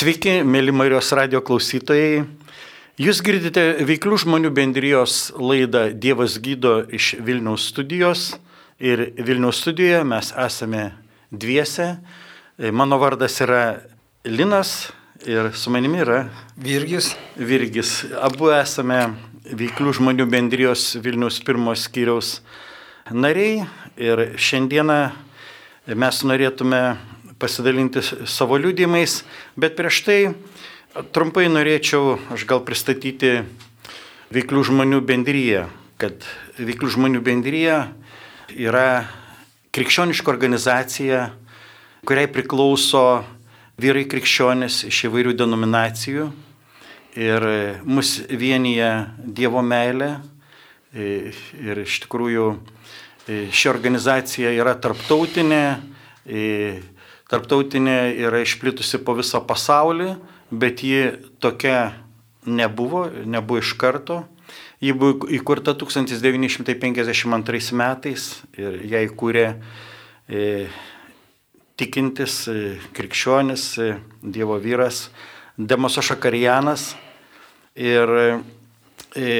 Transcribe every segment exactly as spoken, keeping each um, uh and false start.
Sveiki, mėly Marijos radijo klausytojai. Jūs girdite Veiklių žmonių bendrijos laidą Dievas gydo iš Vilniaus studijos. Ir Vilniaus studijoje mes esame dviese. Mano vardas yra Linas ir su manimi yra Virgis. Virgis. Abu esame Veiklių žmonių bendrijos Vilniaus pirmos skyriaus nariai. Ir šiandieną mes norėtume pasidalinti savo liudijimais, bet prieš tai trumpai norėčiau aš gal pristatyti Veiklių žmonių bendriją, kad Veiklių žmonių bendrija yra krikščioniška organizacija, kuriai priklauso vyrai krikščionys iš įvairių denominacijų ir mus vienyje Dievo meilė ir iš tikrųjų ši organizacija yra tarptautinė, Tarptautinė yra išplitusi po visą pasaulį, bet ji tokia nebuvo, nebuvo iš karto. Ji buvo įkurta tūkstantis devyni šimtai penkiasdešimt antrais metais ir ją įkūrė e, tikintis e, krikščionis, e, Dievo vyras Demos Ašakarianas. Ir e,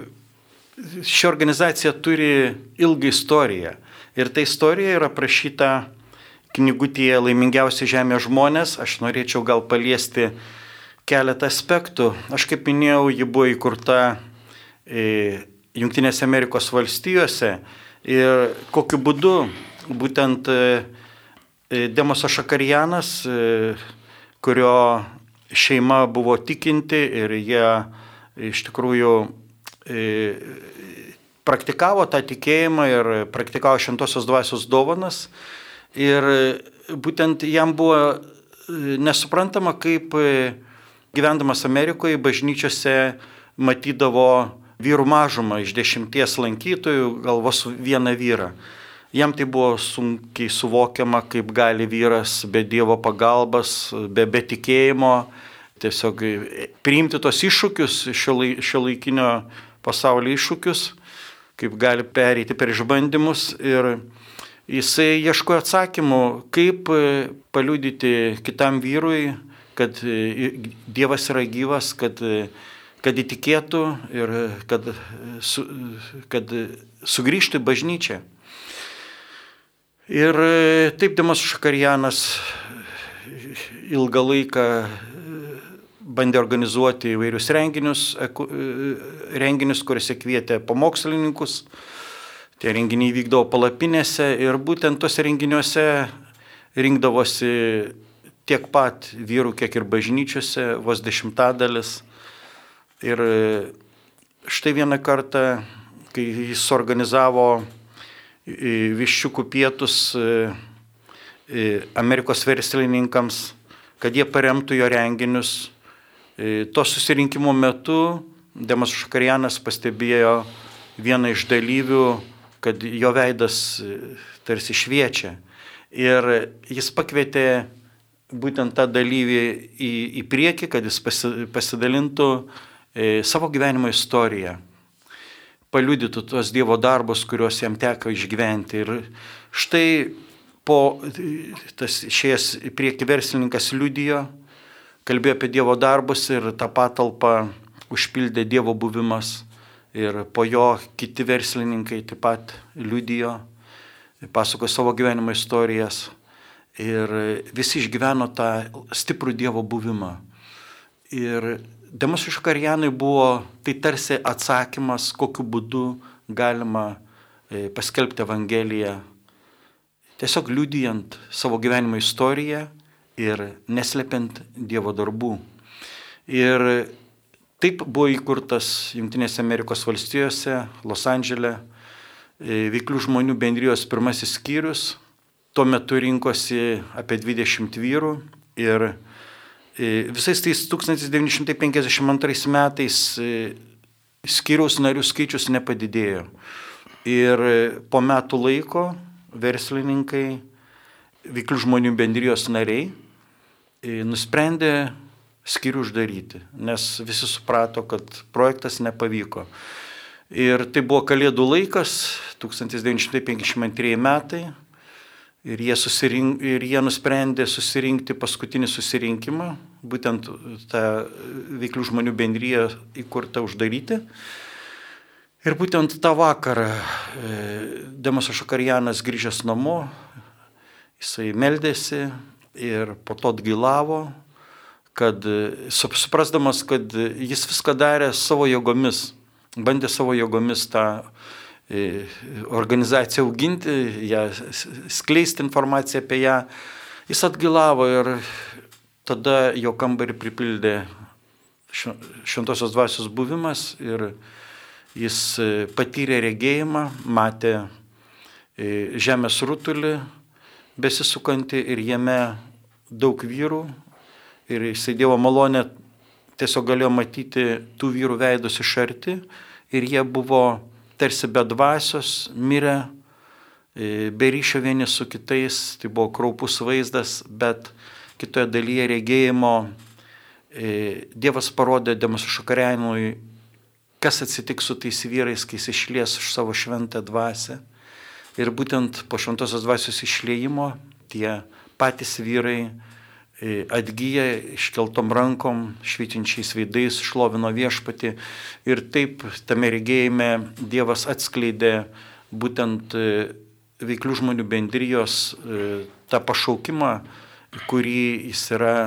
ši organizacija turi ilgą istoriją. Ir ta istorija yra aprašyta knygutėje Laimingiausi žemės žmonės. Aš norėčiau gal paliesti keletą aspektų. Aš kaip minėjau, ji buvo įkurta e, Jungtinėse Amerikos valstijose ir kokiu būdu būtent e, Demos Ašakarianas, e, kurio šeima buvo tikinti ir jie iš tikrųjų e, praktikavo tą tikėjimą ir praktikavo šventosios dvasios dovanas. Ir būtent jam buvo nesuprantama, kaip gyvendamas Amerikoje bažnyčiose matydavo vyrų mažumą iš dešimties lankytojų, gal vos vieną vyrą. Jam tai buvo sunkiai suvokiama, kaip gali vyras be Dievo pagalbos, be, be tikėjimo, tiesiog priimti tos iššūkius, šio laikinio pasaulio iššūkius, kaip gali pereiti per išbandymus. Ir jisai ieškojo atsakymų, kaip paliudyti kitam vyrui, kad Dievas yra gyvas, kad, kad įtikėtų ir kad, su, kad sugrįžtų į bažnyčią. Ir taip Demos Ašakarianas ilgą laiką bandė organizuoti įvairius renginius, renginius, kuriuose kvietė pamokslininkus. Tie renginiai vykdavo palapinėse ir būtent tose renginiuose rinkdavosi tiek pat vyrų, kiek ir bažnyčiose, vos dešimtadalis. Ir štai vieną kartą, kai jis organizavo viščiukų pietus Amerikos verslininkams, kad jie paremtų jo renginius, to susirinkimo metu Demos Ašakarianas pastebėjo vieną iš dalyvių, kad jo veidas tarsi šviečia. Ir jis pakvietė būtent tą dalyvį į, į priekį, kad jis pasidalintų e, savo gyvenimo istoriją, paliudytų tuos Dievo darbus, kuriuos jam teko išgyventi. Ir štai po tas išėjęs į priekį verslininkas liudijo, kalbėjo apie Dievo darbus ir tą patalpą užpildė Dievo buvimas. Ir po jo kiti verslininkai taip pat liudijo, pasakojo savo gyvenimo istorijas ir visi išgyveno tą stiprų Dievo buvimą. Ir Demos Ašakarianui buvo tai tarsi atsakymas, kokiu būdu galima paskelbti Evangeliją, tiesiog liudijant savo gyvenimo istoriją ir neslepiant Dievo darbų. Ir taip buvo įkurtas Jungtinėse Amerikos valstijose, Los Andžele, Veiklių žmonių bendrijos pirmasis skyrius. Tuo metu rinkosi apie dvidešimt vyrų ir visais tais tūkstantis devyni šimtai penkiasdešimt antrais metais skyriaus narių skaičius nepadidėjo. Ir po metų laiko verslininkai, Veiklių žmonių bendrijos nariai nusprendė skyrių uždaryti, nes visi suprato, kad projektas nepavyko. Ir tai buvo Kalėdų laikas, tūkstantis devyni šimtai penkiasdešimt antrieji metai. Ir jie, susirink, ir jie nusprendė susirinkti paskutinį susirinkimą, būtent tą veiklių žmonių bendriją įkurtą uždaryti. Ir būtent tą vakarą Demas Ašakarjanas grįžęs namo, jisai meldėsi ir po to atgailavo, kad suprasdamas, kad jis viską darė savo jėgomis, bandė savo jėgomis tą organizaciją auginti, ją skleisti informaciją apie ją. Jis atgailavo ir tada jo kambarį pripildė šventosios dvasios buvimas ir jis patyrė regėjimą, matė žemės rutulį besisukantį ir jame daug vyrų ir jisai Dievo malonę tiesiog galėjo matyti tų vyrų veidus iš arti ir jie buvo tarsi be dvasios, mirę, be ryšio vieni su kitais, tai buvo kraupus vaizdas, bet kitoje dalyje regėjimo Dievas parodė Demas Ašakarjanui, kas atsitiks su tais vyrais, kai jis išlies iš savo šventą dvasią. Ir būtent po šventosios dvasios išliejimo tie patys vyrai atgyja iškeltom rankom, švytinčiais veidais, šlovino viešpatį ir taip tame regėjime Dievas atskleidė būtent veiklių žmonių bendrijos tą pašaukimą, kurį jis yra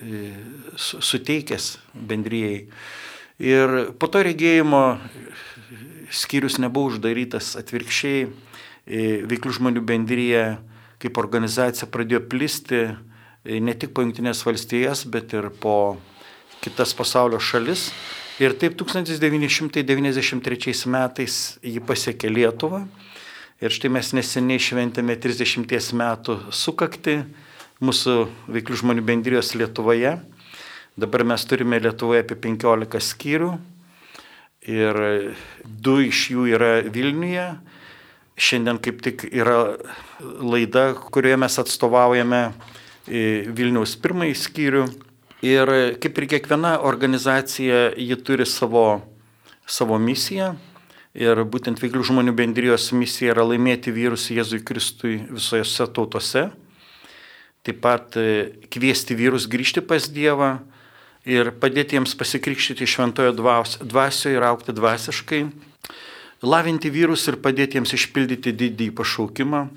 suteikęs bendrijai. Ir po to regėjimo skyrius nebuvo uždarytas, atvirkščiai veiklių žmonių bendrija kaip organizacija pradėjo plisti ne tik po Jungtinės valstijas, bet ir po kitas pasaulio šalis. Ir taip tūkstantis devyni šimtai devyniasdešimt trečiais metais jį pasiekė Lietuvą. Ir štai mes neseniai šventėme trisdešimties metų sukakti mūsų veiklių žmonių bendrijos Lietuvoje. Dabar mes turime Lietuvoje apie penkiolika skyrių ir du iš jų yra Vilniuje. Šiandien kaip tik yra laida, kurioje mes atstovaujame Vilniaus pirmąjį skyrių ir kaip ir kiekviena organizacija, ji turi savo, savo misiją ir būtent veiklių žmonių bendrijos misija yra laimėti vyrus Jėzui Kristui visose tautose, taip pat kviesti vyrus grįžti pas Dievą ir padėti jiems pasikrikštyti šventojo dvasioje ir augti dvasiškai, lavinti vyrus ir padėti jiems išpildyti didįjį pašaukimą.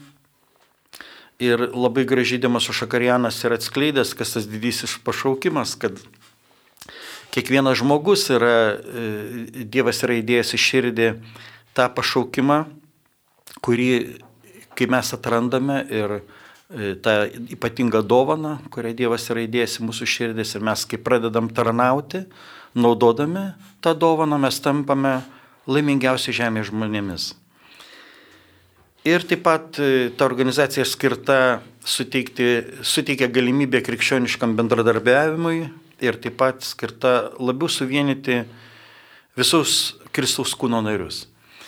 Ir labai gražiai Demas Ašakarjanas yra atskleidęs, kas tas didysis pašaukimas, kad kiekvienas žmogus yra, Dievas yra įdėjęs į širdį tą pašaukimą, kurį, kai mes atrandame ir tą ypatingą dovaną, kurią Dievas yra įdėjęs į mūsų širdis ir mes, kai pradedam tarnauti, naudodami tą dovaną, mes tampame laimingiausi žemės žmonėmis. Ir taip pat ta organizacija skirta suteikti, suteikia galimybę krikščioniškam bendradarbiavimui ir taip pat skirta labiau suvienyti visus Kristaus kūno narius.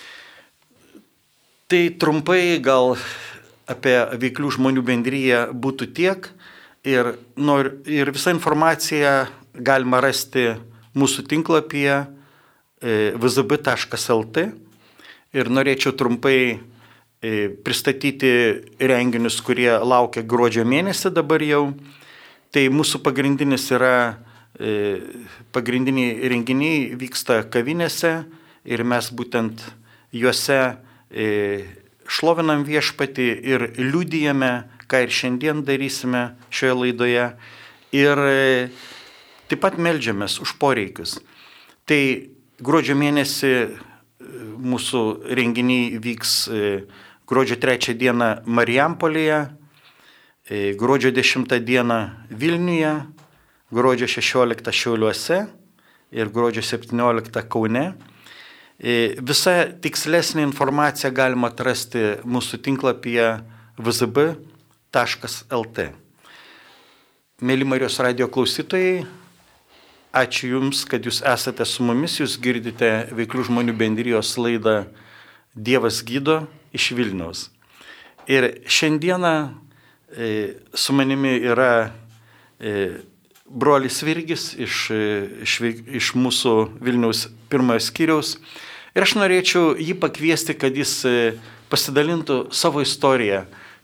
Tai trumpai gal apie veiklių žmonių bendriją būtų tiek ir, nor, ir visą informaciją galima rasti mūsų tinklapyje v z b taškas l t ir norėčiau trumpai pristatyti renginius, kurie laukia gruodžio mėnesį dabar jau. Tai mūsų pagrindinis yra, pagrindiniai renginiai vyksta kavinėse ir mes būtent juose šlovinam viešpatį ir liudijame, ką ir šiandien darysime šioje laidoje. Ir taip pat meldžiamės už poreikius. Tai gruodžio mėnesį mūsų renginiai vyks gruodžio trečią dieną Marijampolėje, gruodžio dešimtą dieną Vilniuje, gruodžio šešioliktą Šiauliuose ir gruodžio septynioliktą Kaune. Visą tikslesnį informaciją galima atrasti mūsų tinklapyje v z b taškas l t. Mėly Marijos radijo klausytojai, ačiū Jums, kad Jūs esate su mumis, Jūs girdite veiklių žmonių bendrijos laidą Dievas gydo iš Vilniaus. Ir šiandieną e, su manimi yra e, brolis Virgis iš, iš, iš mūsų Vilniaus pirmojo skyriaus. Ir aš norėčiau jį pakviesti, kad jis pasidalintų savo istoriją,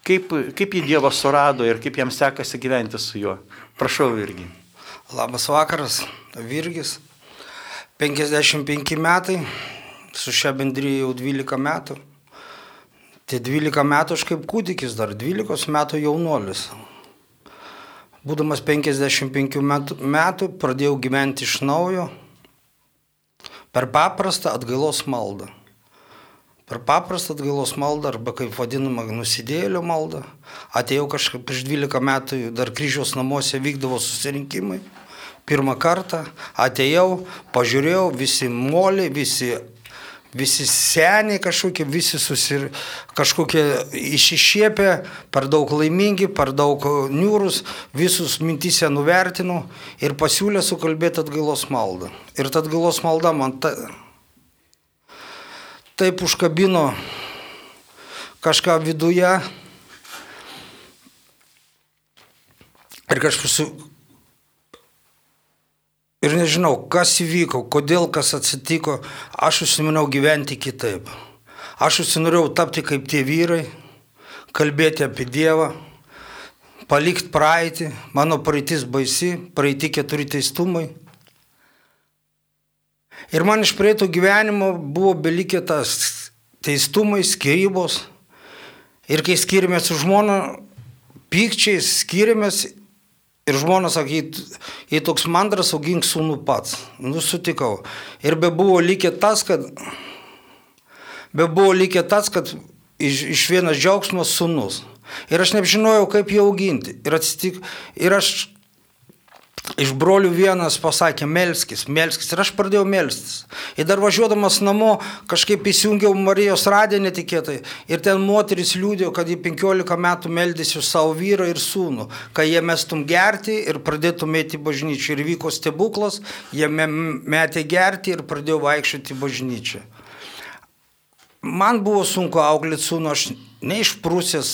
Kaip, kaip jį Dievas surado ir kaip jam sekasi gyventi su juo? Prašau, Virgi. Labas vakaras, Virgis. penkiasdešimt penki metai, su šia bendryje jau dvylika metų. Tai dvylika metų aš kaip kūdikis, dar dvylikos metų jaunuolis. Būdamas penkiasdešimt penkių metų, metų pradėjau gyventi iš naujo per paprastą atgailos maldą. Per paprastą atgailos maldą, arba kaip vadinama nusidėjėlio maldą. Atėjau kažkaip prieš dvylika metų, dar Kryžiaus namuose vykdavo susirinkimai. Pirmą kartą atėjau, pažiūrėjau, visi moliai, visi, visi seniai kažkokie, visi susir, kažkokie išišiepę, per daug laimingi, per daug niūrus, visus mintyse nuvertinau ir pasiūlė sukalbėti atgailos maldą. Ir ta atgailos malda man ta, taip užkabino kažką viduje ir kažkas su... Ir nežinau, kas įvyko, kodėl kas atsitiko, aš užsiminau gyventi kitaip. Aš užsinorėjau tapti kaip tie vyrai, kalbėti apie Dievą, palikti praeitį, mano praeitis baisi, praeiti keturi teistumai. Ir man iš praeito gyvenimo buvo belikę tas teistumai, skyrybos. Ir kai skyrėmės su žmona, pykčiais skyrėmės ir žmona sakė, jei toks mandras, augink sūnų pats. Nu, sutikau. Ir be buvo likę tas, kad, be buvo likę tas, kad iš, iš vienas džiaugsmas sūnus. Ir aš nežinojau, kaip jį auginti. Ir, atsitik, ir aš iš brolių vienas pasakė, melskis, melskis. Ir aš pradėjau melstis. Ir dar važiuodamas namo kažkaip įsijungiau Marijos radiją netikėtai. Ir ten moteris liūdėjo, kad į penkiolika metų meldėsi savo vyrą ir sūnų, kad jie mestum gerti ir pradėtum eiti į bažnyčią. Ir vyko stebuklas, jie metė gerti ir pradėjo vaikščioti į bažnyčią. Man buvo sunku auklėti sūnų, aš neišprūsęs.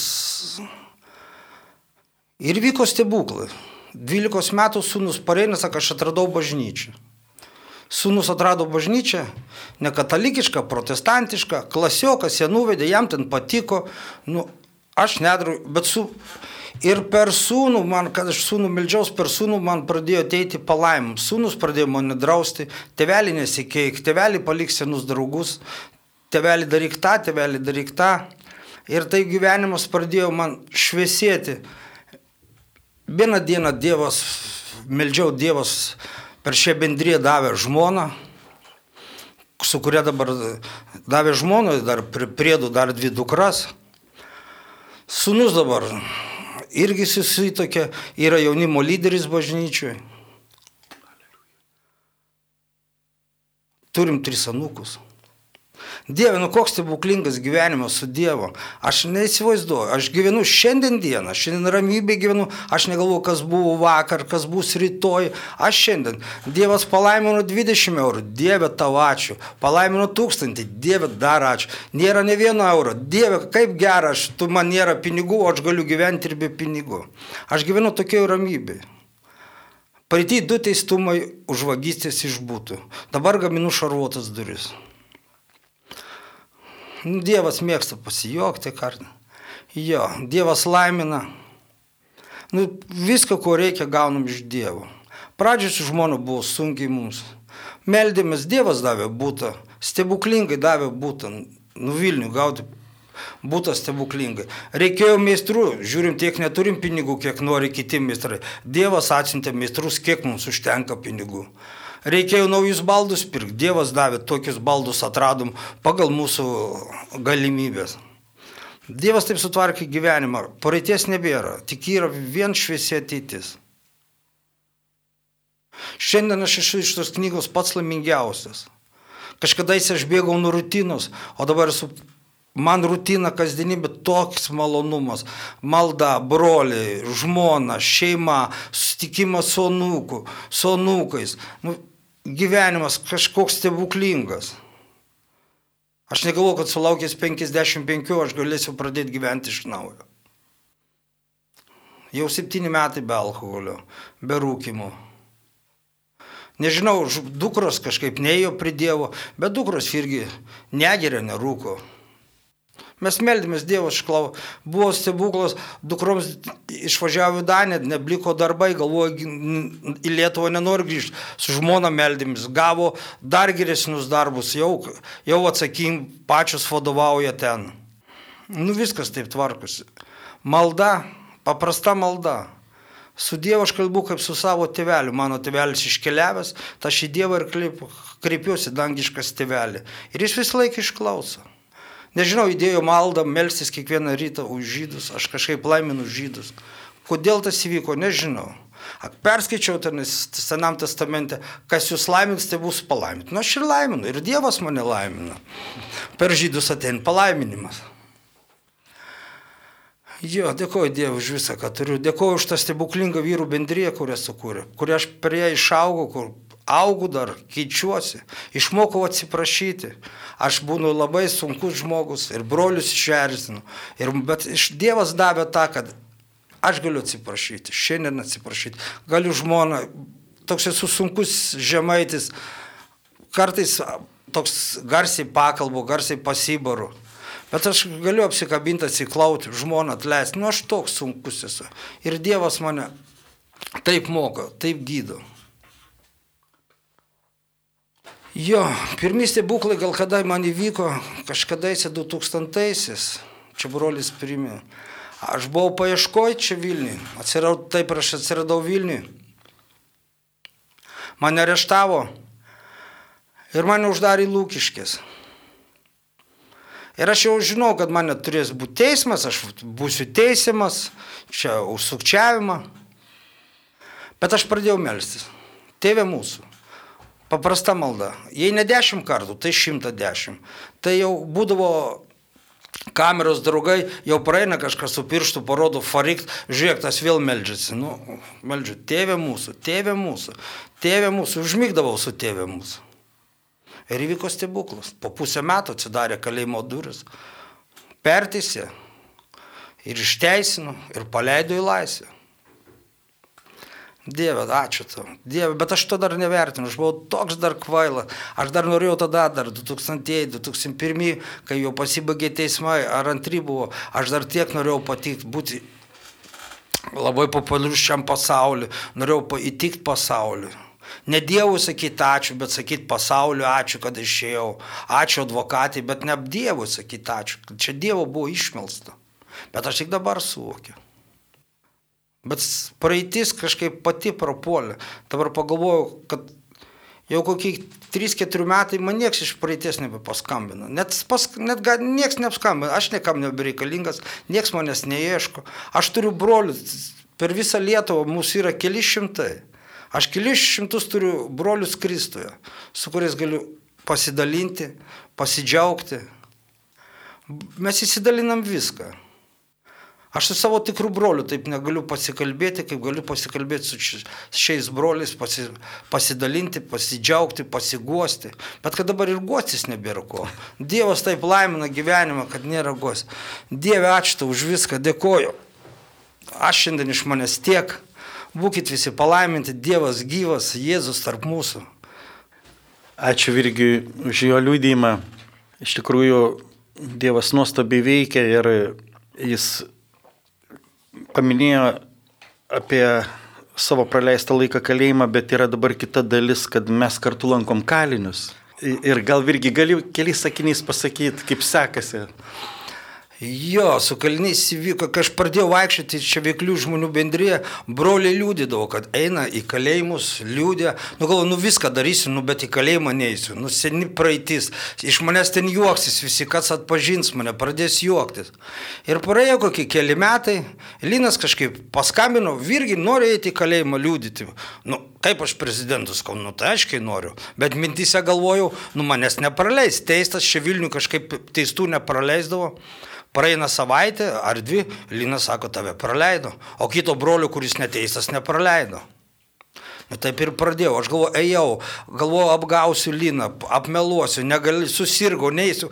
Ir vyko stebuklai. dvylikos metų sūnus pareina, sako, aš atradau bažnyčią. Sūnus atrado bažnyčią, ne katalikišką, protestantišką, klasiokas ją nuvedė, jam ten patiko, nu, aš nedarau, bet su... Ir per sūnų, man, kad aš sūnų meldžiaus, per sūnų man pradėjo ateiti palaimim. Sūnus pradėjo mane drausti, tėvelį nesikeik, tėvelį palik senus draugus, tėvelį daryk tą, tėvelį daryk tą. Ir tai gyvenimas pradėjo man šviesėti. Vieną dieną Dievas, meldžiau Dievas, per šią bendriją davė žmoną, su kuria dabar davė žmoną, dar priedų dar dvi dukras. Sūnus dabar irgi susitokia, yra jaunimo lyderis bažnyčiui. Turim tris anūkus. Dieve, nu koks stebuklingas gyvenimas su Dievu. Aš neįsivaizduoju, aš gyvenu šiandien dieną, šiandien ramybė gyvenu, aš negalvoju, kas buvo vakar, kas bus rytoj, aš šiandien. Dievas palaimino dvidešimt eurų, Dieve tau ačiū, palaimino tūkstantį, Dieve dar ačiū, nėra ne vieno euro, Dieve kaip gera, aš, tu man nėra pinigų, o aš galiu gyventi ir be pinigų. Aš gyvenu tokioj ramybėje. Praeitį du teistumai už vagystės išbūtų, dabar gaminu šarvuotas duris. Dievas mėgsta pasijokti kartą. Jo, Dievas laimina. Nu, viską, ko reikia, gaunam iš Dievo. Pradžiai su žmona buvo sunkiai mums. Meldėmės, Dievas davė būtą, stebuklingai davė būtą. Nu, Vilnių gauti būtą stebuklingai. Reikėjo meistrų, žiūrim, tiek neturim pinigų, kiek nori kiti meistrai. Dievas atsiuntė meistrus, kiek mums užtenka pinigų. Reikėjo naujus baldus pirkti, Dievas davė, tokius baldus atradom pagal mūsų galimybės. Dievas taip sutvarkė gyvenimą, praeities nebėra, tik yra vien šviesi ateitis. Šiandien aš esu iš tos knygos pats laimingiausias. Kažkadais aš bėgau nuo rutinos, o dabar esu, man rutina kasdienybė toks malonumas. Malda, broliai, žmona, šeima, susitikimas su anūku, su anūkais. Nu, gyvenimas kažkoks stebuklingas. Aš negalvoju, kad sulaukęs penkiasdešimt penkių aš galėsiu pradėti gyventi iš naujo. Jau septyni metai be alkoholio, be rūkimo. Nežinau, dukros kažkaip neėjo prie Dievo, bet dukros irgi negeria, nerūko. Mes meldėmės, Dievas išklausė. Buvo stebuklas, dukroms išvažiavo į Daniją, nebliko darbai, galvojo, į Lietuvą nenori grįžti. Su žmona meldėmės, gavo dar geresnius darbus, jau, jau atsakim, pačios vadovauja ten. Nu viskas taip tvarkosi. Malda, paprasta malda. Su Dievu aš kalbu kaip su savo tėveliu. Mano tėvelis iškeliavęs, tai aš į Dievą ir kreipiuosi, dangiškas tėvelį. Ir jis vis laik išklauso. Nežinau, įdėjo maldą, melstis kiekvieną rytą už žydus, aš kažkaip laiminu žydus. Kodėl tas įvyko, nežinau. Perskaičiau ten Senam testamente, kas jūs laimins, tai bus palaiminti. Nu aš ir laiminu, ir Dievas mane laimina. Per žydus ateina palaiminimas. Jo, dėkoju Dievui už visą, ką turiu. Dėkoju už tą stebuklingą vyrų bendriją, kurią sukūrė, kurią aš prie ją išaugau, kur augu dar, keičiuosi, išmokau atsiprašyti. Aš būnu labai sunkus žmogus ir brolius išerzinu. Bet Dievas davė tą, kad aš galiu atsiprašyti, šiandien atsiprašyti. Galiu žmoną, toks esu sunkus žemaitis, kartais toks garsiai pakalbu, garsiai pasibaru. Bet aš galiu apsikabinti, atsiklauti, žmoną atleisti. Nu, aš toks sunkus esu. Ir Dievas mane taip moko, taip gydo. Jo, pirmi stebuklai gal kada man įvyko, kažkadaise du tūkstantaisiais, čia brolis primė. Aš buvau paieškoj čia Vilniui, atsiradau, taip aš atsiradau Vilniui. Mane areštavo ir mane uždarė į Lukiškės. Ir aš jau žinau, kad mane turės būti teismas, aš būsiu teisiamas, čia už sukčiavimą. Bet aš pradėjau melstis. Tėve mūsų, paprasta malda. Jei ne dešimt kartų, tai šimtą dešimt. Tai jau būdavo kameros draugai, jau praeina kažkas su pirštu, parodo farikt, žiūrėk, tas vėl meldžiasi. Nu, meldžiu, tėve mūsų, tėve mūsų, tėve mūsų, užmigdavau su tėve mūsų. Ir įvyko stebuklas. Po pusę metų atsidarė kalėjimo duris. Perteisė ir išteisino ir paleido į laisvę. Dieve, ačiū tau. Dieve, bet aš to dar nevertinu. Aš buvau toks dar kvailas. Aš dar norėjau tada, dar du tūkstantieji, du tūkstančiai pirmi, kai jau pasibaigė teismai, ar antri buvo, aš dar tiek norėjau patikti, būti labai populiarus šiam pasauliu. Norėjau įtikti pasauliu. Ne Dievui sakyti ačiū, bet sakyti pasauliu ačiū, kad išėjau. Ačiū advokatai, bet ne Dievui sakyti ačiū. Čia Dievo buvo išmelsta. Bet aš tik dabar suvokiu. Bet praeitis kažkaip pati prapuolė. Dabar pagalvojau, kad jau kokie trys keturi metai man nieks iš praeities nebepaskambino. Net, pas, net nieks neapskambino. Aš niekam nebereikalingas, nieks manęs neieško. Aš turiu brolių. Per visą Lietuvą mūsų yra keli šimtai. Aš kelis šimtus turiu brolius Kristuje, su kuriais galiu pasidalinti, pasidžiaugti. Mes įsidalinam viską. Aš su savo tikrų broliu taip negaliu pasikalbėti, kaip galiu pasikalbėti su šiais broliais, pasi, pasidalinti, pasidžiaugti, pasiguosti. Bet kad dabar ir guostis nebėra ko. Dievas taip laimina gyvenimą, kad nėra guostis. Dieve, ačiū tau už viską, dėkoju. Aš šiandien iš manęs tiek. Būkit visi palaiminti, Dievas gyvas, Jėzus tarp mūsų. Ačiū Virgiui už jo liudijimą. Iš tikrųjų, Dievas nuostabiai veikia ir jis paminėjo apie savo praleistą laiką kalėjimą, bet yra dabar kita dalis, kad mes kartu lankom kalinius. Ir gal Virgi gali keliais sakiniais pasakyti, kaip sekasi? Jo, su kaliniais įvyko, kai aš pradėjau vaikščioti čia veiklių žmonių bendriją, broliai liūdėdavo, kad eina į kalėjimus, liūdė, nu galvoju, nu viską darysiu, nu bet į kalėjimą neįsiu, nu seni praeitis, iš manęs ten juoksis, visi kas atpažins mane, pradės juoktis. Ir praėjo kokie keli metai, Linas kažkaip paskambino, Virgi, nori eiti į kalėjimą liūdyti, nu kaip aš prezidentus, nu tai aiškiai noriu, bet mintyse galvojau, nu manęs nepraleis, teistas čia Vilnių kažkaip teistų nepraleisdavo. Praeina savaitė ar dvi, Linas sako, tave praleido, o kito brolio, kuris neteistas, nepraleido. Nu, taip ir pradėjau, aš galvoju, ejau, galvoju, apgausiu Liną, apmeluosiu, negali, susirgau, neįsiu.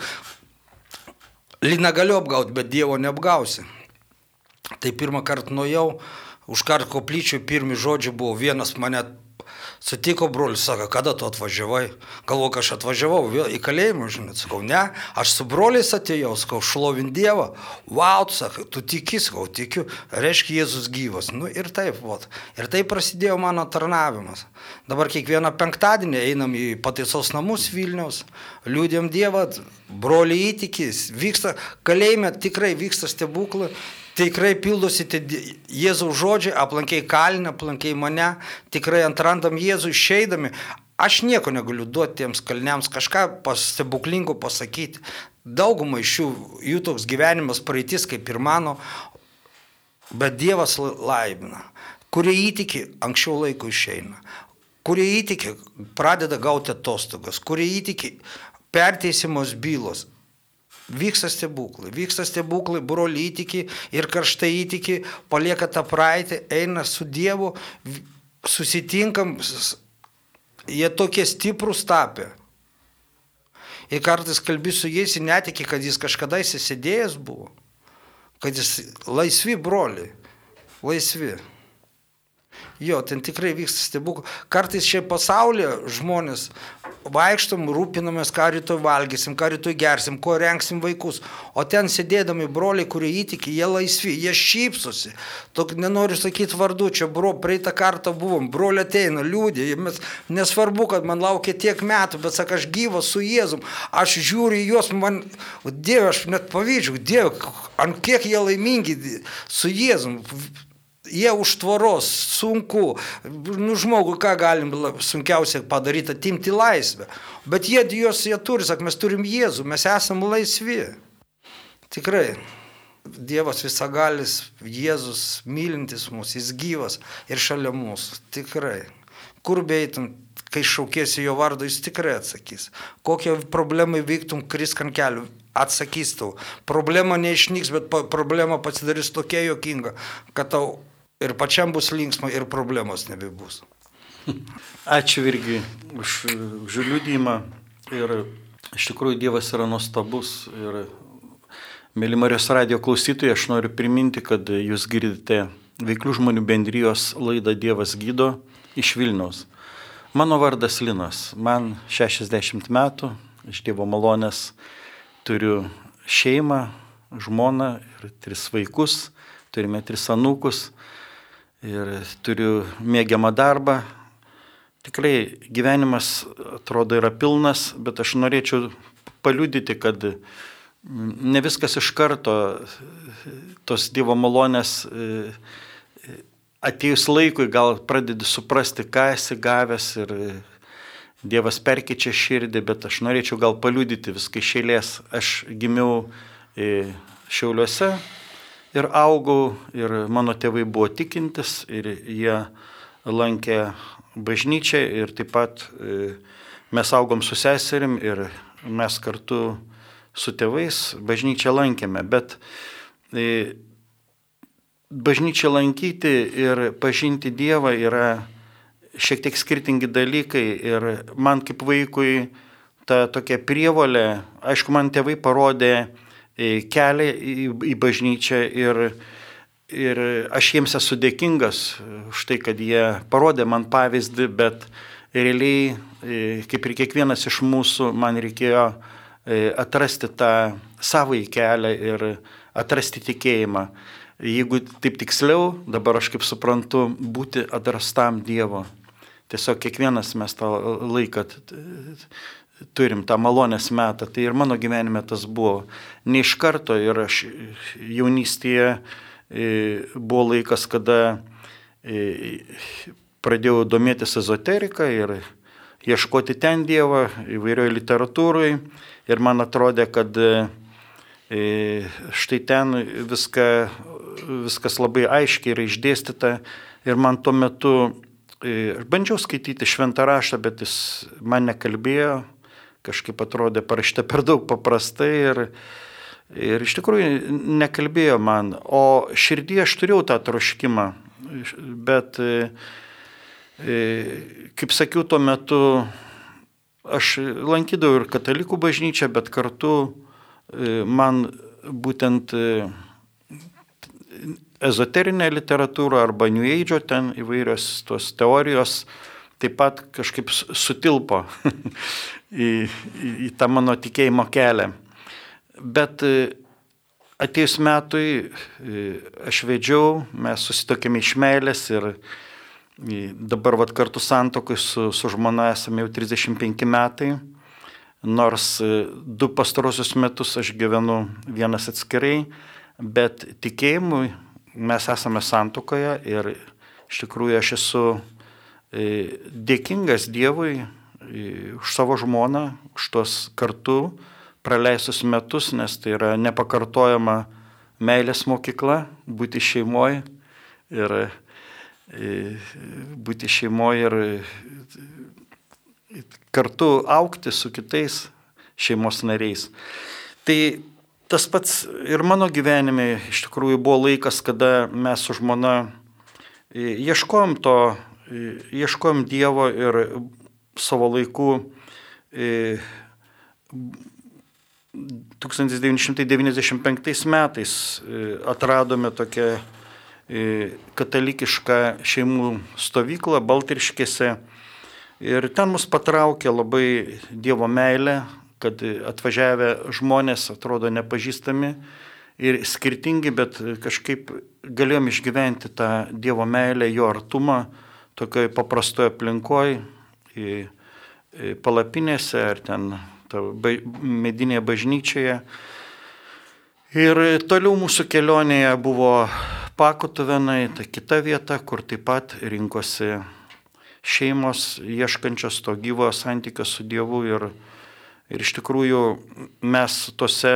Liną galiu apgauti, bet Dievo neapgausi. Tai pirmą kartą nuėjau, už kart koplyčių pirmi žodžiai buvo, vienas mane Sutiko brolis, sako, kada tu atvažiavai? Galvoju, kad aš atvažiavau vėl į kalėjimą, žinot, sakau, ne, aš su broliais atėjau, sakau, šlovint Dievą. Vau, tu sakai, tu tiki, sakau, tikiu, reiškia Jėzus gyvas. Nu ir taip, vot. Ir taip prasidėjo mano tarnavimas. Dabar kiekvieną penktadienį einam į pataisos namus Vilniaus, liūdėm Dievą, broliai įtikis, vyksta, kalėjime tikrai vyksta stebuklai. Tikrai pildosi Jėzaus žodžiai, aplankiai kalinę, aplankiai mane, tikrai atrandam Jėzų išeidami. Aš nieko negaliu duoti tiems kaliniams, kažką stebuklingo pasakyti. Daugumai iš jų, jų toks gyvenimas praeitis kaip ir mano, bet Dievas laimina. Kurie įtiki, anksčiau laiko išeina. Kurie įtiki, pradeda gauti atostogas. Kurie įtiki, perteisimos bylos. Vyksta stebuklai, vyksta stebuklai, broliai įtiki ir karštai įtiki, palieka tą praeitį, eina su Dievu, susitinkam, jie tokie stiprūs tapę. Ir kartais kalbi su jais ir netiki, kad jis kažkada įsisėdėjęs buvo, kad jis laisvi broliai, laisvi. Jo, ten tikrai vyksta stebuklai. Kartais šiaip pasaulyje žmonės vaikštom, rūpinamės, ką rytoj valgysim, ką rytoj gersim, ko rengsim vaikus. O ten sėdėdami broliai, kurie įtiki, jie laisvi, jie šypsosi. Tok nenoriu sakyti vardu, čia bro, praeitą kartą buvom, broliai ateina, liūdė. Nesvarbu, kad man laukia tiek metų, bet sako, aš gyvas su Jėzum. Aš žiūriu į juos, man, Dieve, aš net pavydžiu, Dieve, ant kiek jie laimingi su Jėzum. Jie už tvoros, sunku, nu žmogui ką galim sunkiausiai padaryti, atimti laisvę. Bet jie Dievas, jie turi, sak, mes turim Jėzų, mes esam laisvi. Tikrai, Dievas visagalis, Jėzus mylintis mus, jis gyvas ir šalia mūsų, tikrai. Kur beitum, kai šaukėsi jo vardą, jis tikrai atsakys. Kokią problemą vyktum, krisk ant kelių, atsakys tau. Problema neišnyks, bet problema pasidarys tokia jokinga, kad tau ir pačiam bus linksma, ir problemos nebebus. Ačiū irgi už, už liudijimą. Ir iš tikrųjų Dievas yra nuostabus. Ir mėly Marijos radijo klausytojai, aš noriu priminti, kad jūs girdite Veiklių žmonių bendrijos laidą Dievas gydo iš Vilniaus. Mano vardas Linas. Man šešiasdešimt metų. Iš Dievo malonės turiu šeimą, žmoną ir tris vaikus. Turime tris anūkus. Ir turiu mėgiamą darbą. Tikrai gyvenimas atrodo yra pilnas, bet aš norėčiau paliudyti, kad ne viskas iš karto, tos Dievo malonės atėjus laikui gal pradedi suprasti, ką esi gavęs ir Dievas perkeičia širdį, bet aš norėčiau gal paliudyti viską iš eilės. Aš gimiau Šiauliuose. Ir augau, ir mano tėvai buvo tikintis, ir jie lankė bažnyčią, ir taip pat mes augom su seserim, ir mes kartu su tėvais bažnyčią lankėme. Bet bažnyčią lankyti ir pažinti Dievą yra šiek tiek skirtingi dalykai, ir man kaip vaikui ta tokia prievolė, aišku, man tėvai parodė kelią į, į bažnyčią ir, ir aš jiems esu dėkingas už tai, kad jie parodė man pavyzdį, bet realiai, kaip ir kiekvienas iš mūsų, man reikėjo atrasti tą savąjį kelią ir atrasti tikėjimą. Jeigu taip tiksliau, dabar aš kaip suprantu, būti atrastam Dievo. Tiesiog kiekvienas mes tą laiką turim tą malonės metą, tai ir mano gyvenime tas buvo. Ne iš karto, ir aš jaunystėje buvo laikas, kada pradėjau domėtis ezoteriką ir ieškoti ten Dievą įvairioje literatūroje, ir man atrodė, kad štai ten viską, viskas labai aiškiai yra išdėstyta, ir man tuo metu, aš bandžiau skaityti šventą raštą, bet jis man nekalbėjo, kažkaip atrodė parašyta per daug paprastai ir, ir iš tikrųjų nekalbėjo man. O širdį aš turėjau tą troškimą, bet, kaip sakiau, tuo metu aš lankydavau ir katalikų bažnyčią, bet kartu man būtent ezoterinė literatūra arba New Age, ten įvairios tos teorijos taip pat kažkaip sutilpo į, į, į tą mano tikėjimo kelią. Bet atėjus metui aš vedžiau, mes susitokėme iš meilės ir dabar vat, kartu santuokoj su, su žmona esame jau trisdešimt penki metai, nors du pastarosius metus aš gyvenu vienas atskirai, bet tikėjimui mes esame santuokoje ir iš tikrųjų aš esu dėkingas Dievui už savo žmoną, už tuos kartu praleistus metus, nes tai yra nepakartojama meilės mokykla, būti šeimoje ir būti šeimoje ir kartu augti su kitais šeimos nariais. Tai tas pats ir mano gyvenime iš tikrųjų buvo laikas, kada mes su žmona ieškojom to, ieškojom Dievo ir savo laiku tūkstantis devyni šimtai devyniasdešimt penktais metais atradome tokią katalikišką šeimų stovyklą Baltriškėse ir ten mus patraukė labai Dievo meilė, kad atvažiavę žmonės atrodo nepažįstami ir skirtingi, bet kažkaip galėjom išgyventi tą Dievo meilę, jo artumą tokioje paprastoje aplinkoje, palapinėse ar ten medinėje bažnyčioje. Ir toliau mūsų kelionėje buvo Pakotuvenai, ta kita vieta, kur taip pat rinkosi šeimos, ieškančios to gyvojo santykio su Dievu. Ir, ir iš tikrųjų mes tose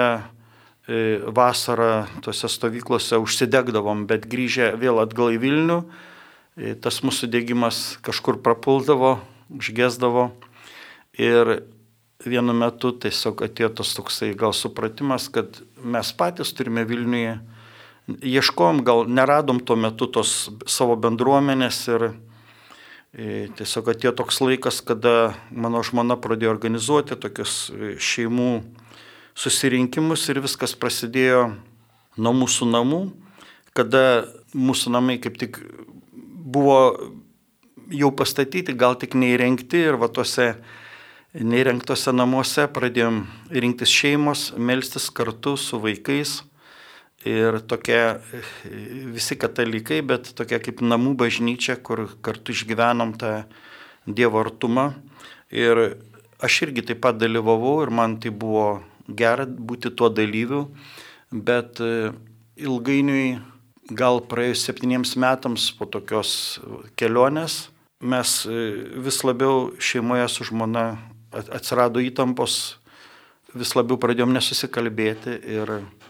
vasarą, tose stovyklose užsidegdavom, bet grįžę vėl atgal į Vilnių, tas mūsų degimas kažkur prapuldavo, užgesdavo. Ir vienu metu tiesiog atėjo tas toksai gal supratimas, kad mes patys turime Vilniuje, ieškojom, gal neradom tuo metu tos savo bendruomenės ir tiesiog atėjo toks laikas, kada mano žmona pradėjo organizuoti tokius šeimų susirinkimus ir viskas prasidėjo nuo mūsų namų, kada mūsų namai kaip tik buvo jau pastatyti, gal tik neįrengti ir va tuose neįrengtose namuose pradėjom rinktis šeimos, melstis kartu su vaikais ir tokie visi katalikai, bet tokia kaip namų bažnyčia, kur kartu išgyvenom tą Dievo artumą. Ir aš irgi taip pat dalyvavau ir man tai buvo gera būti tuo dalyviu, bet ilgainiui, gal praėjus septyniems metams po tokios kelionės, mes vis labiau šeimoje su žmona atsirado įtampos, vis labiau pradėjom nesusikalbėti ir,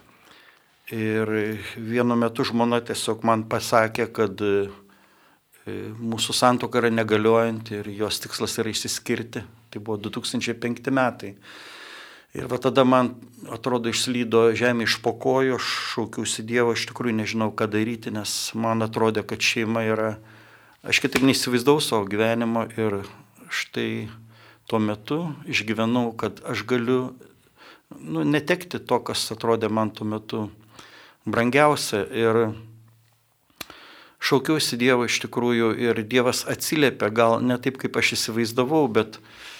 ir vienu metu žmona tiesiog man pasakė, kad mūsų santuoka yra negaliojanti ir jos tikslas yra išsiskirti. Tai buvo du tūkstančiai penkti metai. Ir va tada man atrodo išslydo žemė iš po kojų, aš šaukiausi Dievo, iš tikrųjų nežinau, ką daryti, nes man atrodė, kad šeima yra, aš kitaip neįsivaizdavau savo gyvenimo ir štai tuo metu išgyvenau, kad aš galiu nu, netekti to, kas atrodė man tuo metu brangiausia. Ir šaukiausi Dievo iš tikrųjų ir Dievas atsiliepė, gal ne taip, kaip aš įsivaizdavau, bet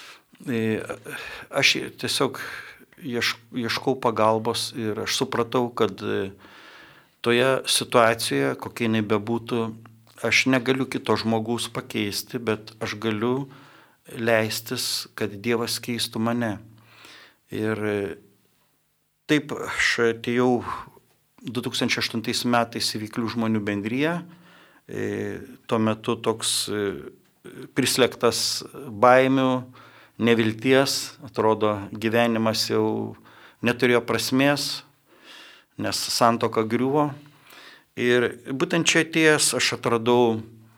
aš tiesiog ieškau pagalbos ir aš supratau, kad toje situacijoje, kokia jinai bebūtų, aš negaliu kito žmogaus pakeisti, bet aš galiu leistis, kad Dievas keistų mane. Ir taip aš atėjau du tūkstančiai aštuntais metais į Veiklių žmonių bendriją, tuo metu toks prislėgtas baimių, nevilties, atrodo gyvenimas jau neturėjo prasmės, nes santuoka griuvo. Ir būtent čia atėjęs aš atradau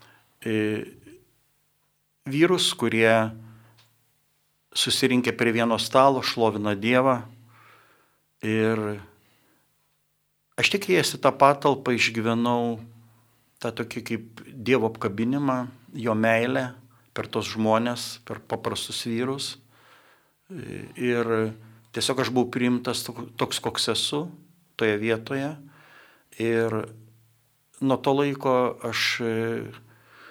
vyrus, kurie susirinkę prie vieno stalo, šlovino Dievą. Ir aš tik įėjęs į tą patalpą išgyvenau tą tokį kaip Dievo apkabinimą, jo meilę per tos žmonės, per paprastus vyrus. Ir tiesiog aš buvau priimtas toks, koks esu toje vietoje. Ir nuo to laiko aš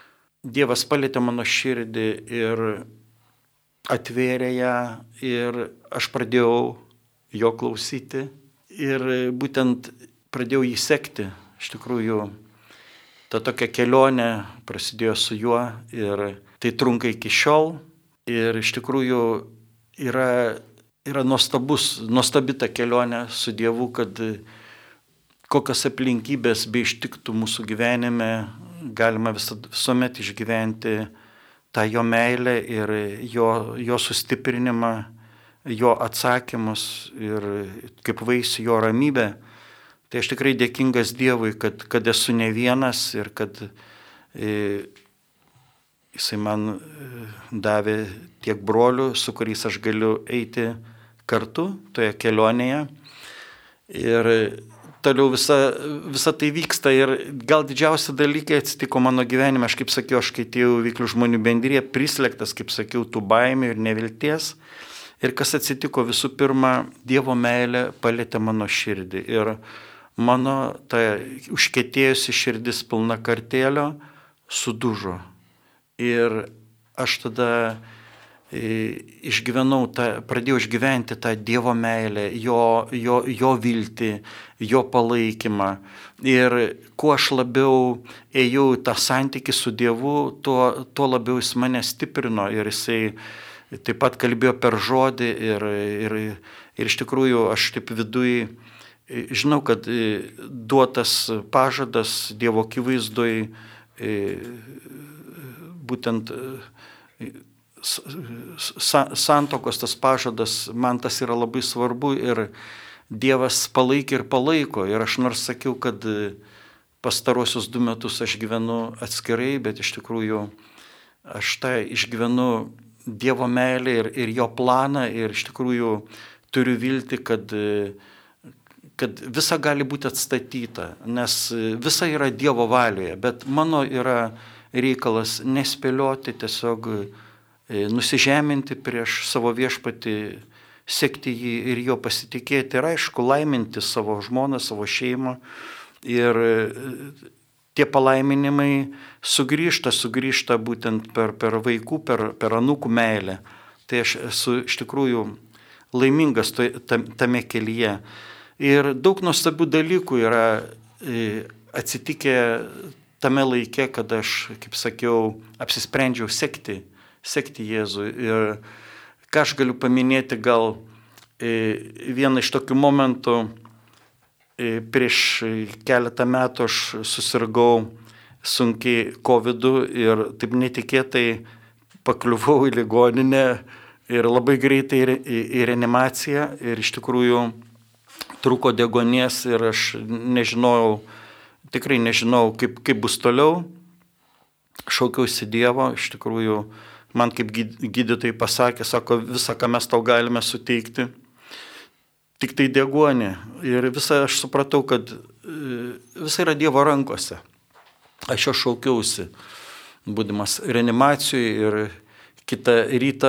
Dievas palėtė mano širdį ir atvėrė ją ir aš pradėjau jo klausyti ir būtent pradėjau jį sekti. Iš tikrųjų, ta tokia kelionė prasidėjo su juo ir tai trunka iki šiol ir iš tikrųjų yra, yra nuostabus, nuostabi ta kelionė su Dievu, kad kokios aplinkybės bei ištiktų mūsų gyvenime, galima visad, visuomet išgyventi tą jo meilę ir jo, jo sustiprinimą, jo atsakymus ir kaip vaisių jo ramybę. Tai aš tikrai dėkingas Dievui, kad, kad esu ne vienas ir kad e, jisai man davė tiek brolių, su kuriais aš galiu eiti kartu toje kelionėje. Ir toliau visa, visa tai vyksta ir gal didžiausi dalykai atsitiko mano gyvenime. Aš kaip sakiau, aš kai atėjau į Veiklių žmonių bendriją, prislėgtas, kaip sakiau, tų baimių ir nevilties. Ir kas atsitiko, visų pirma, Dievo meilė palėtė mano širdį. Ir mano ta užkietėjusi širdis pilna kartėlio sudužo. Ir aš tada išgyvenau, tą, pradėjau išgyventi tą Dievo meilę, jo, jo, jo viltį, jo palaikymą. Ir kuo aš labiau ėjau tą santykį su Dievu, tuo, tuo labiau jis mane stiprino. Ir jisai taip pat kalbėjo per žodį. Ir, ir, ir iš tikrųjų aš taip viduj žinau, kad duotas pažadas Dievo akivaizdoj, būtent santokos tas pažadas, man tas yra labai svarbu ir Dievas palaikė ir palaiko. Ir aš nors sakiau, kad pastarosius du metus aš gyvenu atskirai, bet iš tikrųjų aš tą išgyvenu Dievo meilę ir, ir jo planą ir iš tikrųjų turiu viltį, kad, kad visa gali būti atstatyta, nes visa yra Dievo valioje, bet mano yra reikalas nespėlioti, tiesiog nusižeminti prieš savo viešpatį, sekti jį ir jo pasitikėti ir aišku laiminti savo žmoną, savo šeimą. Ir tie palaiminimai sugrįžta, sugrįžta būtent per, per vaikų, per, per anūkų meilę. Tai aš esu iš tikrųjų laimingas to, tam, tame kelyje. Ir daug nuostabių dalykų yra atsitikę tame laike, kada aš, kaip sakiau, apsisprendžiau sekti, sekti Jėzų. Ir ką aš galiu paminėti, gal vieną iš tokių momentų, prieš keletą metų aš susirgau sunkiai kovidu ir taip netikėtai pakliuvau į ligoninę ir labai greitai į reanimaciją ir iš tikrųjų trūko deguonies ir aš nežinojau, tikrai nežinau, kaip, kaip bus toliau. Šaukiausi Dievo, iš tikrųjų, man kaip gydytojai pasakė, sako, visą, ką mes tau galime suteikti, tik tai deguonį. Ir visą aš supratau, kad visą yra Dievo rankose. Aš jo šaukiausi, būdamas reanimacijoje ir kitą rytą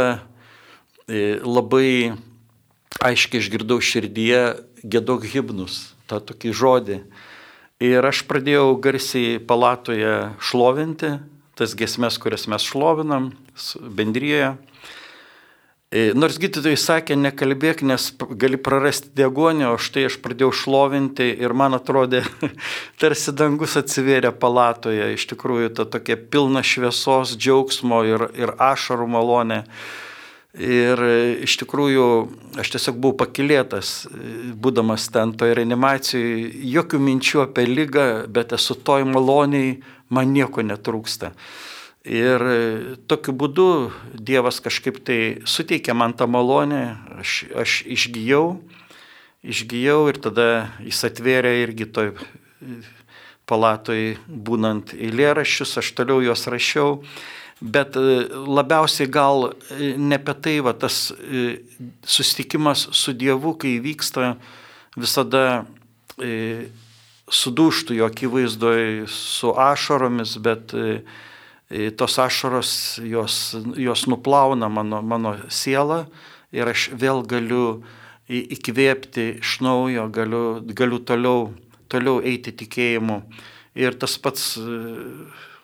labai aiškiai išgirdau širdyje giedok himnus, tą tokį žodį. Ir aš pradėjau garsiai palatoje šlovinti tas giesmes, kurias mes šlovinam bendrijoje. Nors gydytojai sakė, nekalbėk, nes gali prarasti deguonį, o štai aš pradėjau šlovinti ir man atrodė, tarsi dangus atsivėrė palatoje, iš tikrųjų ta tokia pilna šviesos, džiaugsmo ir, ir ašarų malonė. Ir iš tikrųjų aš tiesiog buvau pakylėtas, būdamas ten toje reanimacijoje, jokių minčių apie ligą, bet esu toj maloniai, man nieko netrūksta. Ir tokiu būdu Dievas kažkaip tai suteikė man tą malonę, aš, aš išgijau, išgijau ir tada jis atvėrė irgi toj palatoj būnant eilėraščius, aš toliau juos rašiau. Bet labiausiai gal ne apie tai, va, tas susitikimas su Dievu, kai vyksta, visada e, sudūštų jo akivaizdoj su ašaromis, bet e, tos ašaros jos, jos nuplauna mano, mano sielą ir aš vėl galiu įkvėpti iš naujo, galiu, galiu toliau, toliau eiti tikėjimu. Ir tas pats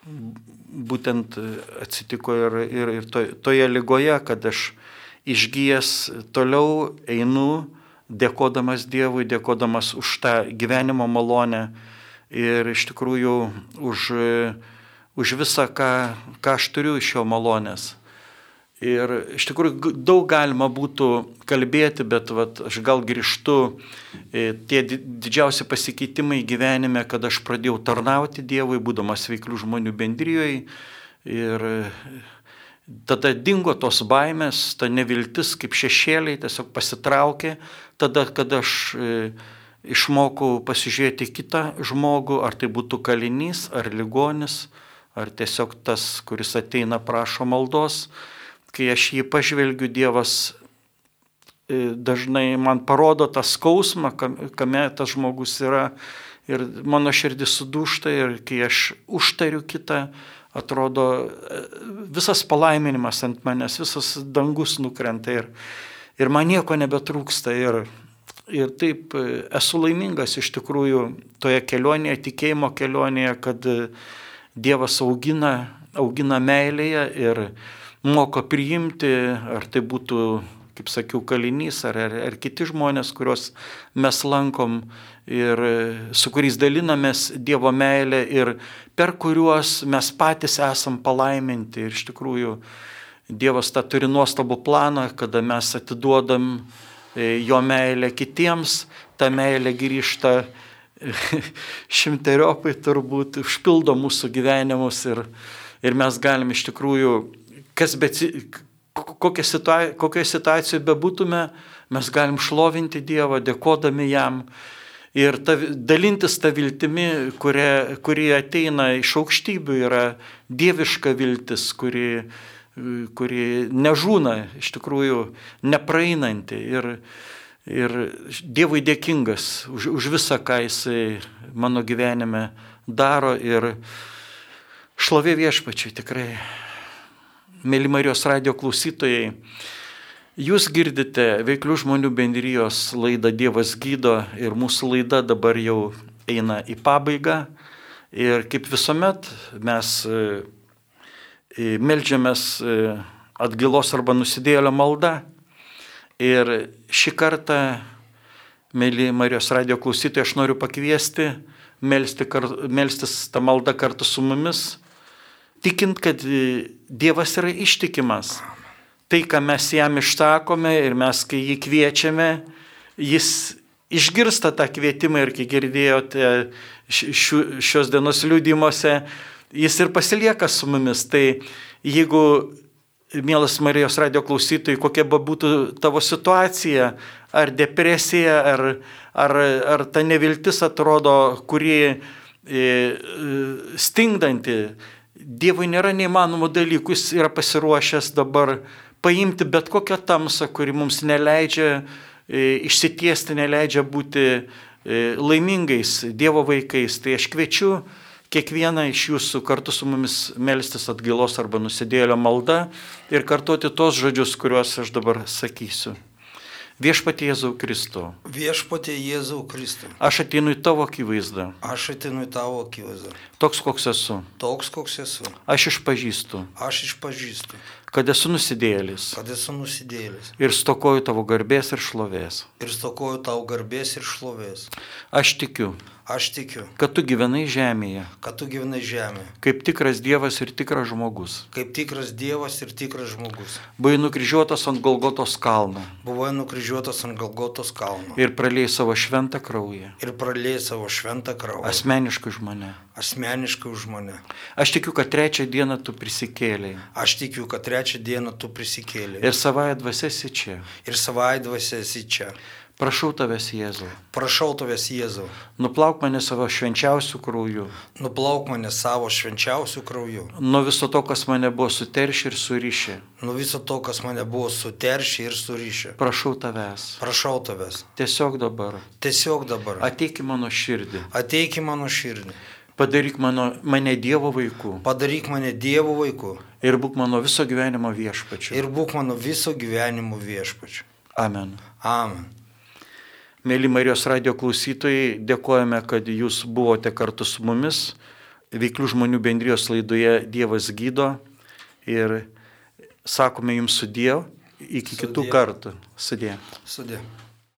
būtent atsitiko ir, ir, ir to, toje ligoje, kad aš išgyjęs toliau einu, dėkodamas Dievui, dėkodamas už tą gyvenimo malonę ir iš tikrųjų už, už visą, ką, ką aš turiu iš jo malonės. Ir iš tikrųjų daug galima būtų kalbėti, bet vat, aš gal grįžtu, tie didžiausi pasikeitimai gyvenime, kad aš pradėjau tarnauti Dievui, būdamas Veiklių žmonių bendrijoje. Ir tada dingo tos baimės, ta neviltis kaip šešėliai tiesiog pasitraukė. Tada, kada aš išmokau pasižiūrėti kitą žmogų, ar tai būtų kalinys, ar ligonis, ar tiesiog tas, kuris ateina prašo maldos. Kai aš jį pažvelgiu, Dievas dažnai man parodo tą skausmą, kame tas žmogus yra, ir mano širdis sudūžta, ir kai aš užtariu kitą, atrodo visas palaiminimas ant manęs, visas dangus nukrenta ir, ir man nieko nebetrūksta. Ir, ir taip esu laimingas iš tikrųjų toje kelionėje, tikėjimo kelionėje, kad Dievas augina, augina meilėje ir moko priimti, ar tai būtų, kaip sakiau, kalinys, ar, ar, ar kiti žmonės, kuriuos mes lankom ir su kuriais dalinamės Dievo meilę ir per kuriuos mes patys esam palaiminti. Ir iš tikrųjų Dievas tą turi nuostabų planą, kada mes atiduodam jo meilę kitiems, ta meilė grįžta šimteriopai turbūt, užpildo mūsų gyvenimus ir, ir mes galim iš tikrųjų Kas bet, kokia situa- kokioje situacijoje bebūtume, mes galim šlovinti Dievą, dėkodami jam ir ta, dalintis tą viltimi, kurie, kuri ateina iš aukštybių, yra dieviška viltis, kuri, kuri nežūna, iš tikrųjų nepraeinanti. Ir, ir Dievui dėkingas už, už visą, ką jisai mano gyvenime daro ir šlovė Viešpačiui tikrai. Mėly Marijos radijo klausytojai, jūs girdite Veiklių žmonių bendrijos laidą Dievas gydo ir mūsų laida dabar jau eina į pabaigą. Ir kaip visuomet mes meldžiamės atgailos arba nusidėjėlio malda. Ir šį kartą, mėly Marijos radijo klausytojai, aš noriu pakviesti melsti, melstis tą maldą kartu su mumis, tikint, kad Dievas yra ištikimas. Tai, ką mes jam išsakome ir mes, kai jį kviečiame, jis išgirsta tą kvietimą ir kai girdėjote šios dienos liudimuose, jis ir pasilieka su mumis. Tai jeigu, mielas Marijos radijo klausytojai, kokia būtų tavo situacija, ar depresija, ar, ar, ar ta neviltis atrodo, kuri e, stingdanti, Dievui nėra neįmanomų dalykų, jis yra pasiruošęs dabar paimti bet kokią tamsą, kuri mums neleidžia e, išsitiesti, neleidžia būti e, laimingais Dievo vaikais. Tai aš kviečiu kiekvieną iš jūsų kartu su mumis melstis atgailos arba nusidėjėlio malda ir kartoti tos žodžius, kuriuos aš dabar sakysiu. Viešpatie Jėzau Kristau. Viešpatie Jėzau Kristau. Aš ateinu į tavo akivaizdą. Aš ateinu į tavo akivaizdą. Toks, koks esu. Toks, koks esu. Aš išpažįstu. Aš išpažįstu. Kad esu nusidėjėlis. Kad esu nusidėjėlis. Ir stokoju tavo garbės ir šlovės. Ir stokoju tavo garbės ir šlovės. Aš tikiu. Aš tikiu. Kad tu gyvenai žemėje. Kad tu gyvenai žemėje. Kaip tikras Dievas ir tikras žmogus. Kaip tikras Dievas ir tikras žmogus. Buvai nukryžiuotas ant Golgotos kalno. Buvai nukryžiuotas ant Golgotos kalno. Ir praliejai savo šventą kraują. Ir praliejai savo šventą kraują. Asmeniškai už mane. Asmeniškai už mane. Aš tikiu, kad trečią dieną tu prisikėlei. Aš tikiu, kad trečią dieną tu prisikėlei. Ir savąją dvasią esi čia. Ir savąją dvasią esi čia. Prašau tavęs, Jėzau. Prašau tavęs, Jėzau. Nuplauk mane savo švenčiausių krauju. Nuplauk mane savo švenčiausių krauju. Nuo viso to, kas mane buvo suteršę ir surišę. Nuo viso to, kas mane buvo suteršę ir surišę. Prašau tavęs. Prašau tavęs. Tiesiog dabar. Tiesiog dabar. Ateik į mano širdį. Ateik į mano širdį. Padaryk mano, mane Dievo vaiku. Padaryk mane Dievo vaiku. Ir būk mano viso gyvenimo viešpačiu. Ir būk mano viso gyvenimo viešpačiu. Amen. Amen. Mėly Marijos radijo klausytojai, dėkojame, kad jūs buvote kartu su mumis Veiklių žmonių bendrijos laidoje Dievas gydo ir sakome jums sudie, iki Sudie. kitų kartų. Sudie. Sudie.